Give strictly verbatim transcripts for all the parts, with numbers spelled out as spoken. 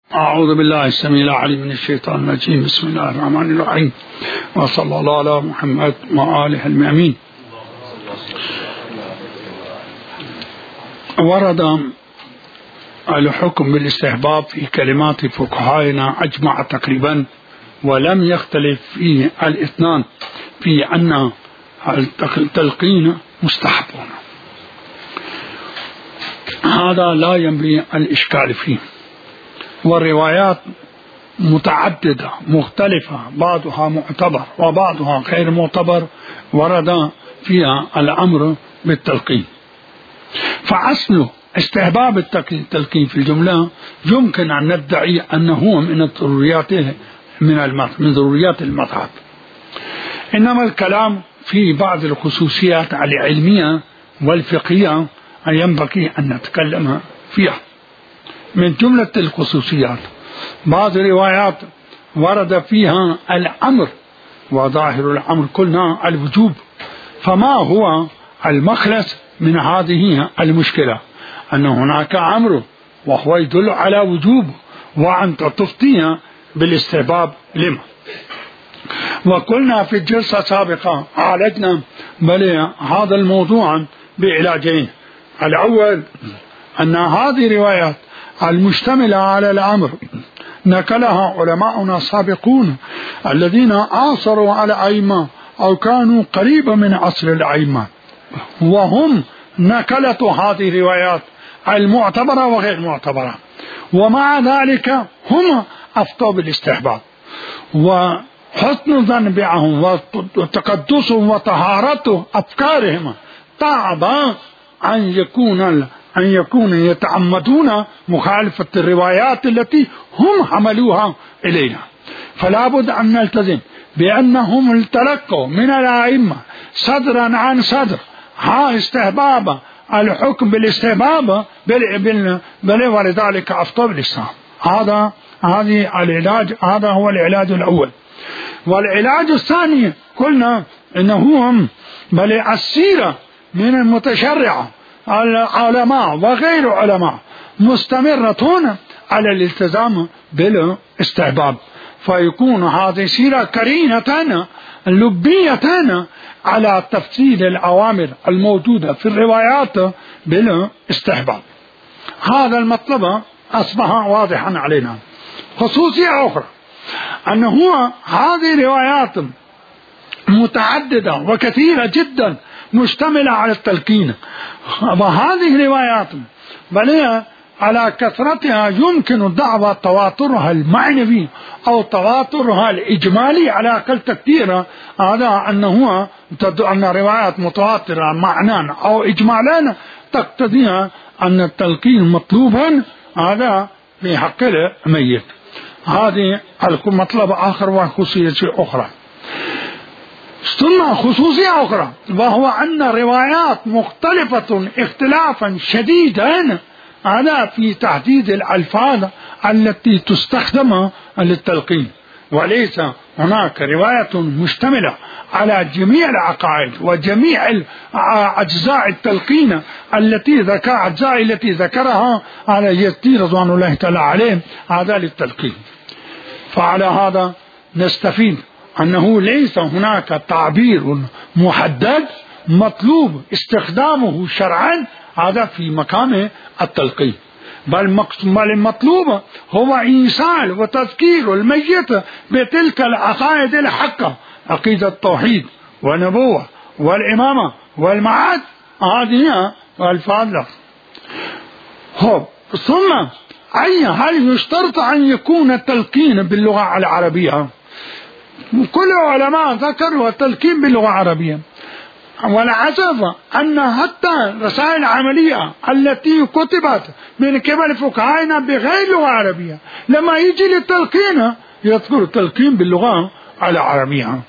أعوذ بالله السميع العليم من الشيطان الرجيم. بسم الله الرحمن الرحيم، وصلى الله على محمد وآله المأمين. ورد الحكم بالاستحباب في كلمات فقهائنا أجمع تقريبا، ولم يختلف فيه الاثنان في أن التلقين مستحب. هذا لا ينبغي الإشكال فيه، والروايات متعددة مختلفة، بعضها معتبر وبعضها غير معتبر، ورد فيها الأمر بالتلقين. فأصل استحباب التلقين في الجملة يمكن أن ندعي أنه من الضروريات من من ضروريات المذهب، إنما الكلام في بعض الخصوصيات العلمية والفقهية ينبغي أن نتكلم فيها. من جملة الخصوصيات بعض الروايات ورد فيها الأمر، وظاهر الأمر قلنا الوجوب، فما هو المخلص من هذه المشكلة؟ أن هناك أمر وهو يدل على وجوب، وأنت تفتي بالاستحباب لما؟ وقلنا في الجلسة السابقة عالجنا بل هذا الموضوع بعلاجين. الأول أن هذه الروايات المشتملة على الأمر نقلها علماؤنا السابقون الذين عاصروا على الأئمة أو كانوا قريبا من عصر الأئمة، وهم نقلوا هذه الروايات المعتبرة وغير معتبرة، ومع ذلك هم أفتوا بالاستحباب. وحسن الظن بهم وتقدسهم وطهارة أفكارهم تعب أن يكون أن يكون يتعمدون مخالفة الروايات التي هم حملوها إلينا. فلا بد أن نلتزم بأنهم تلقوا من الأئمة صدرا عن صدر ها استحباب الحكم بالاستحباب بل بل ولذلك أفتوا بالإسلام. هذا هذه العلاج، هذا هو العلاج الأول. والعلاج الثاني قلنا إنه بل السيرة من المتشرعة العلماء وغير علماء مستمرة على الالتزام بالاستحباب، فيكون هذه سيرة كرينة لبية على تفصيل الأوامر الموجودة في الروايات بالاستحباب. هذا المطلب أصبح واضحا علينا. خصوصية أخرى أنه هذه الروايات متعددة وكثيرة جدا مشتملة على التلقين، وهذه الروايات بل على كثرتها يمكن دعوى تواترها المعنوي أو تواترها الإجمالي على أقل تقدير، هذا أنه أن روايات متواترة معنى أو إجمالا تقتضي أن التلقين مطلوبا، هذا في حق الميت. هذه المطلب آخر وخصوصية أخرى. ثم خصوصية أخرى وهو أن الروايات مختلفة اختلافا شديدا هذا في تحديد الألفاظ التي تستخدم للتلقين، وليس هناك رواية مشتملة على جميع العقائد وجميع أجزاء التلقين التي ذكر أجزاء التي ذكرها على يزيد رضوان الله تعالى عليه هذا للتلقين. فعلى هذا نستفيد أنه ليس هناك تعبير محدد مطلوب استخدامه شرعا هذا في مقام التلقين، بل المطلوب هو إيصال وتذكير الميت بتلك العقائد الحقة، عقيدة التوحيد والنبوة والإمامة والمعاد، هذه الألفاظ. ثم أي هل يشترط أن يكون التلقين باللغة العربية؟ كل علماء ذكروا التلقين باللغة العربية، والعجب أن حتى رسائل العملية التي كتبت من قبل فقهائنا بغير لغة عربية لما يجي للتلقين يذكر التلقين باللغة العربية.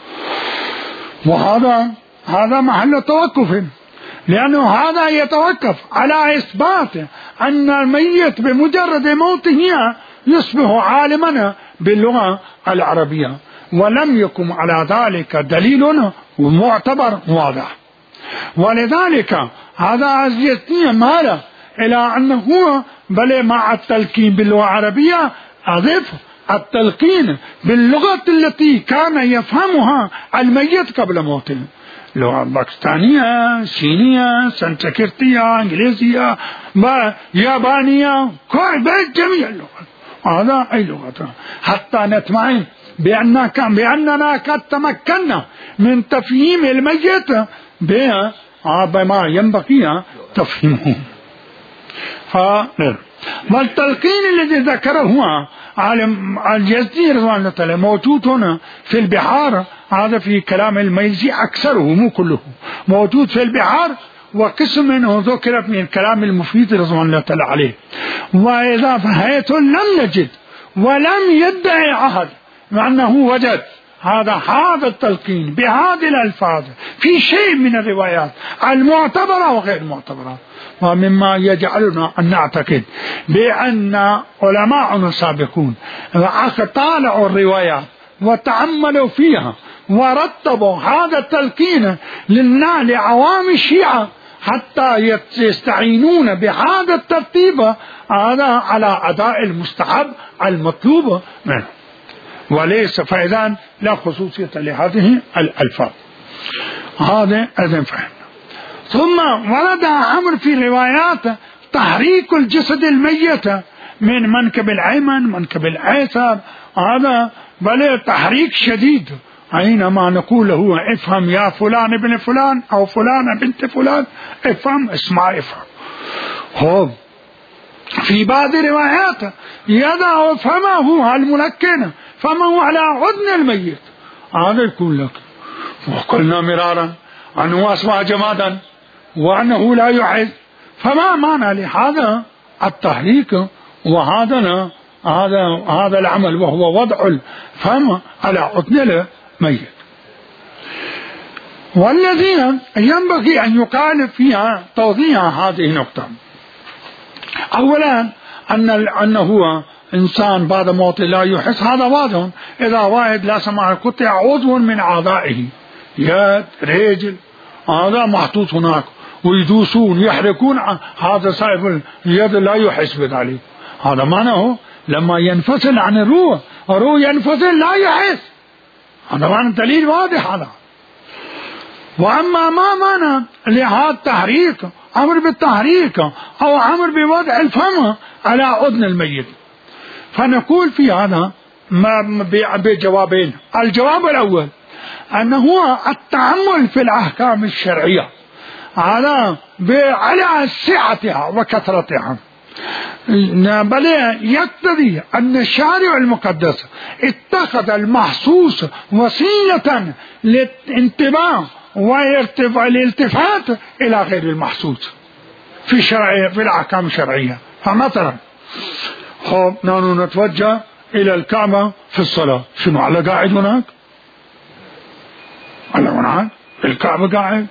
وهذا هذا محل توقف، لأنه هذا يتوقف على إثبات أن الميت بمجرد موته يصبح عالما باللغة العربية، ولم يكن على ذلك دليل معتبر واضح. ولذلك هذا أزيدني مالا إلى أنه بل مع التلقين باللغة العربية أضف التلقين باللغة التي كان يفهمها الميت قبل موته، لغة باكستانية، صينية، سنسكرتية، إنجليزية، يابانية، جميع اللغات، هذا أي لغة، حتى نطمئن بأننا قد تمكنا من تفهيم الميت بما ينبغي تفهيمه. والتلقين الذي ذكره هو عالم اليزدي رضوان الله تعالى موجود هنا في البحار، هذا في كلام الميزي أكثره مو كله موجود في البحار، وقسم منه ذكر من الكلام المفيد رضوان الله تعالى عليه. وإذا فهيت لم نجد ولم يدعي عهد مع أنه وجد هذا هذا التلقين بهذه الألفاظ في شيء من الروايات المعتبرة وغير المعتبرة، ومما يجعلنا أن نعتقد بأن علماءنا السابقون طالعوا الروايات وتأملوا فيها ورتبوا هذا التلقين لعوام الشيعة حتى يستعينون بهذا الترتيب هذا على أداء المستحب المطلوب منه، وليس فإذا لا خصوصية لهذه الألفاظ. هذا أذن فهمنا. ثم ورد أمر في روايات تحريك الجسد الميت من منكب الأيمن منكب الأيسر، هذا بل تحريك شديد، أينما نقول له افهم يا فلان ابن فلان أو فلان بنت فلان افهم اسمع افهم. هو في بعض الروايات يضع فمه الملكن فمه على عدن الميت، هذا يقول لك. وقلنا مرارا أنه أصبح جمادا وأنه لا يحس، فما معنى لهذا التحريك وهذا هذا هذا العمل وهو وضع الفم على عدن الميت. والذين ينبغي أن يقال فيها توضيح هذه النقطة. أولا أن أنه هو إنسان بعد موته لا يحس، هذا واضح. إذا واحد لا سمح قطع عضو من أعضائه يد رجل هذا محطوط هناك ويدوسون يحركون، هذا صاحب اليد لا يحس بذلك، هذا معناه لما ينفصل عن الروح الروح ينفصل لا يحس، هذا معنى دليل واضح هذا. وأما ما معنى لهذا التحريك أمر بالتحريك أو أمر بوضع الفم على أذن الميت، فنقول في هذا بجوابين. الجواب الأول أنه التأمل في الأحكام الشرعية على على سعتها وكثرتها، بل يقتضي أن الشارع المقدس اتخذ المحسوس وسيلة للانتباه والالتفات إلى غير المحسوس في شرع في الأحكام الشرعية. فمثلا خب نحن نتوجه إلى الكعبة في الصلاة، شنو على قاعد هناك؟ على هناك الكعبة قاعد،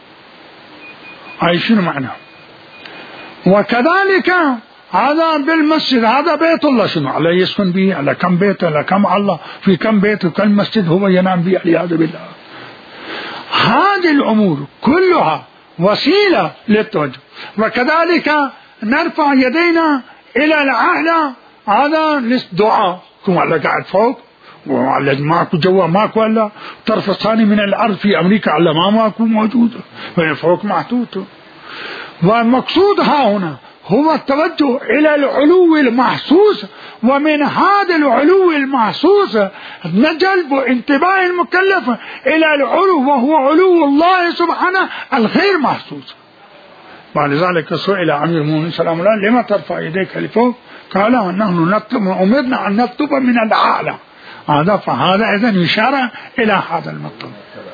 أي شنو معنى؟ وكذلك هذا بالمسجد، هذا بيت الله، شنو على يسكن به؟ على كم بيت؟ على كم الله؟ في كم بيت وكم مسجد هو ينام به؟ والعياذ بالله. هذه الأمور كلها وسيلة للتوجه. وكذلك نرفع يدينا إلى الأعلى، هذا للدعاء، كم على قاعد فوق وعلى ماكو جوا ماكو، ولا الطرف الثاني من الأرض في أمريكا على ما ماكو موجود وين فوق محطوط. والمقصود ها هنا هو التوجه إلى العلو المحسوس، ومن هذا العلو المحسوس نجلب انتباه المكلف إلى العلو وهو علو الله سبحانه الغير محسوس. ولذلك سئل أمير المؤمنين سلام الله لما ترفع يديك لفوق؟ قال نحن نطلب أمرنا أن نطلب من الأعلى، هذا فهذا إذن إشارة إلى هذا المطلب.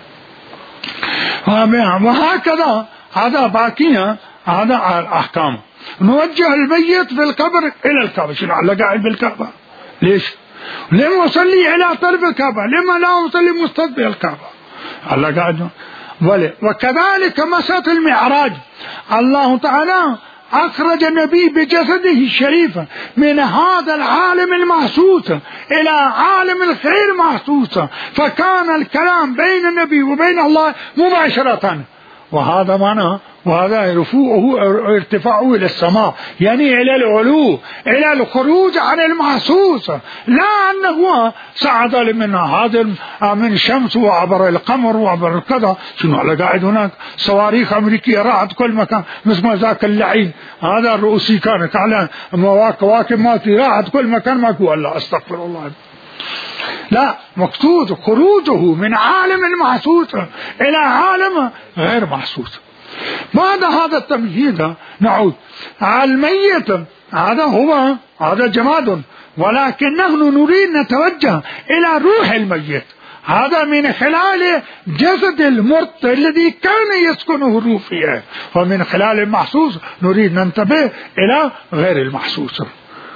وهكذا هذا باقية هذا الأحكام. نوجه الميت في القبر إلى الكعبة، شنو على قاعد بالكعبة؟ ليش؟ لما أصلي إلى طرف الكعبة؟ لما لا أصلي مستقبل الكعبة؟ على قاعد. وكذلك مسألة المعراج، الله تعالى أخرج النبي بجسده الشريف من هذا العالم المحسوس إلى عالم الغير محسوس، فكان الكلام بين النبي وبين الله مباشرة، وهذا معنى وهذا رفوعه ارتفاعه إلى السماء، يعني إلى العلو، إلى الخروج عن المحسوس، لا أنه صعد من هذا من الشمس وعبر القمر وعبر كذا. شنو على قاعد هناك صواريخ أمريكية راحت كل مكان مثل ما ذاك اللعين هذا الرؤوسي كانت على كواكب مالتي راحت كل مكان، ماكو إلا أستغفر الله. لا، مقصود خروجه من عالم المحسوس إلى عالم غير محسوس. بعد هذا التمهيد نعود على الميت، هذا هو هذا جماد، ولكن نحن نريد نتوجه إلى روح الميت، هذا من خلال جسد المرت الذي كان يسكنه الروح فيه، ومن خلال المحسوس نريد ننتبه إلى غير المحسوس.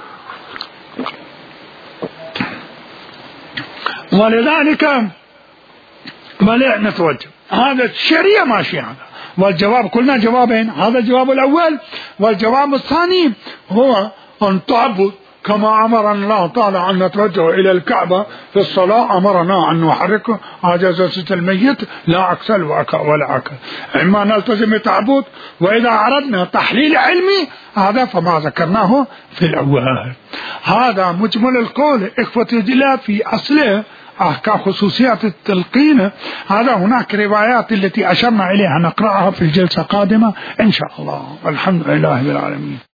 ولذلك بل نتوجه هذا الشريعة ماشي هذا. والجواب قلنا جوابين، هذا الجواب الأول، والجواب الثاني هو أن تعبد كما أمرنا الله تعالى أن نتوجه إلى الكعبة في الصلاة، أمرنا أن نحرك عجزة الميت لا أكسل ولا أكل. إما نلتزم التعبد، وإذا أردنا تحليل علمي هذا فما ذكرناه في الأول. هذا مجمل القول إخوة الله في أصله أحكام خصوصيات التلقين. هذا هناك روايات التي أشرنا إليها نقرأها في الجلسة القادمة إن شاء الله، والحمد لله رب العالمين.